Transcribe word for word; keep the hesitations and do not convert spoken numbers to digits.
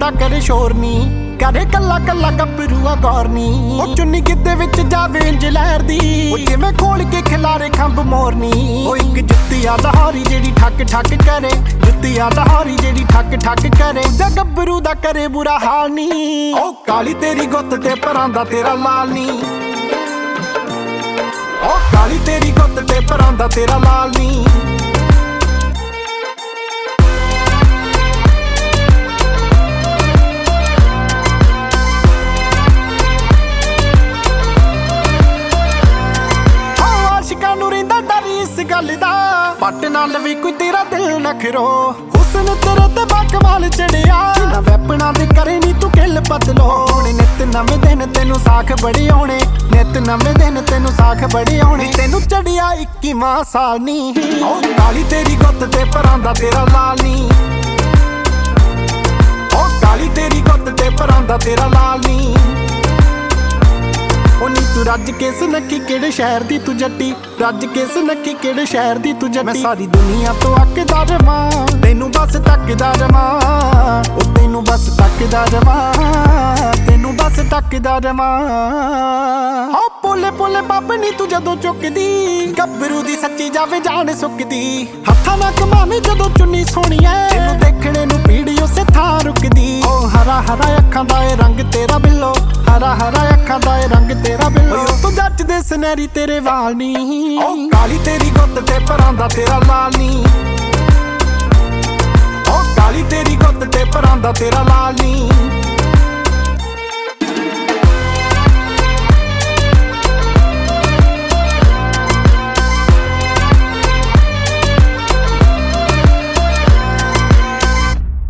ਦਾ ਕਰੇ ਸ਼ੋਰ ਨੀ, ਕਰੇ ਕੱਲਾ ਕੱਲਾ ਗੱਭਰੂਆ ਗੌਰ ਨੀ। ਉਹ ਚੁੰਨੀ ਗਿੱਧੇ ਵਿੱਚ ਜਾਵੇ ਇੰਜ ਲਹਿਰਦੀ, ਉਹ ਜਿਵੇਂ ਖੋਲ ਕੇ ਖਿਲਾਰੇ ਖੰਭ ਮੋਰਨੀ। ਉਹ ਇੱਕ ਜੁੱਤੀ ਆ ਲਾਹੌਰੀ ਜਿਹੜੀ ਠੱਕ ਠੱਕ ਕਰੇ, ਜੁੱਤੀ ਆ ਲਾਹੌਰੀ ਜਿਹੜੀ ਠੱਕ ਠੱਕ ਕਰੇ। ਜਾਂ ਗੱਭਰੂ ਦਾ ਕਰੇ ਬੁਰਾ ਹਾਲ ਨੀ, ਉਹ ਕਾਲੀ ਤੇਰੀ ਗੁੱਤ ਤੇ ਪਰਾਂ ਦਾ ਤੇਰਾ ਲਾਲ ਨੀ, ਉਹ ਕਾਲੀ ਤੇਰੀ ਗੁੱਤ ਤੇ ਪਰਾਂ ਦਾ ਤੇਰਾ ਲਾਲ ਨੀ। ਗੱਲ ਦਾ ਪੱਟ ਨਾਲ ਵੀ ਕੋਈ ਤੇਰਾ ਦਿਲ ਨਖਰੋ, ਹੁਸਨ ਤੇਰੇ ਤੇ ਬਾਕਮਾਲ ਚੜਿਆ। ਨਾ ਵੈਪਣਾ ਦੇ ਕਰੇ ਨੀ ਤੂੰ ਕਿੱਲ ਬਦਲੋ। ਹੁਣ ਨਿਤ ਨਵੇਂ ਦਿਨ ਤੈਨੂੰ ਸਾਖ ਬੜੇ ਆਉਣੇ, ਨਿਤ ਨਵੇਂ ਦਿਨ ਤੈਨੂੰ ਸਾਖ ਬੜੇ ਆਉਣੇ। ਤੈਨੂੰ ਚੜਿਆ ਇੱਕੀਵਾਂ ਸਾਲ ਨੀ, ਉਹ ਕਾਲੀ ਤੇਰੀ ਗੁੱਤ ਤੇ ਪਰਾਂ ਦਾ ਤੇਰਾ ਲਾਲ ਨੀ, ਉਹ ਕਾਲੀ ਤੇਰੀ ਗੁੱਤ ਤੇ ਪਰਾਂ ਦਾ ਤੇਰਾ ਲਾਲ ਨੀ। ਉਹ ਨੀ ਤੂੰ ਰੱਜ ਕੇ ਸੁਨੱਖੀ ਕਿਹੜੇ ਸ਼ਹਿਰ ਦੀ ਤੂੰ ਜੱਟੀ, ਰੱਜ ਕੇ ਸੁਨੱਖੀ ਕਿਹੜੇ ਸ਼ਹਿਰ ਦੀ ਤੂੰ ਜੱਟੀ। ਮੈਂ ਸਾਰੀ ਦੁਨੀਆ ਤੋਂ ਅੱਕਦਾ ਰਵਾਂ, ਤੈਨੂੰ ਬਸ ਤੱਕਦਾ ਰਵਾਂ, ਉਹ ਤੈਨੂੰ ਬਸ ਤੱਕਦਾ ਰਵਾਂ, ਤੈਨੂੰ ਬਸ ਤੱਕਦਾ ਰਵਾਂ। ਹੋ ਪੋਲੇ ਪੋਲੇ ਬੱਬ ਨੀ ਤੂੰ ਜਦੋਂ ਚੁੱਕਦੀ, ਗੱਭਰੂ ਦੀ ਸੱਚੀ ਜਾਵੇ ਜਾਨ ਸੁੱਕਦੀ। ਹੱਥਾਂ ਨਾਲ ਕਮਾਵੇਂ ਜਦੋਂ ਚੁੰਨੀ ਸੋਹਣੀ ਐ, ਤੈਨੂੰ ਦੇਖਣੇ ਨੂੰ ਪੀੜੀ ਉਸੇ ਥਾਂ ਰੁਕਦੀ। ਉਹ ਹਰਾ ਹਰਾ ਅੱਖਾਂ ਦਾ ਏ ਰੰਗ ਤੇਰਾ ਬਿੱਲੋ, ਹਰਾ ਹਰਾ ਅੱਖਾਂ ਦਾ ਏ ਰੰਗ ਤੇਰਾ ਬਿੱਲੋ। ਤੂੰ ਜੱਚਦੇ ਸੁਨਹਿਰੀ ਤੇਰੇ ਵਾਲ ਨੀ, ਉਹ ਕਾਲੀ ਤੇਰੀ ਗੁੱਤ ਤੇ ਪਰਾਂ ਦਾ ਤੇਰਾ ਲਾਲ ਨੀ, ਉਹ ਕਾਲੀ ਤੇਰੀ ਗੁੱਤ ਤੇ ਪਰਾਂ ਦਾ ਤੇਰਾ ਲਾਲ ਨੀ।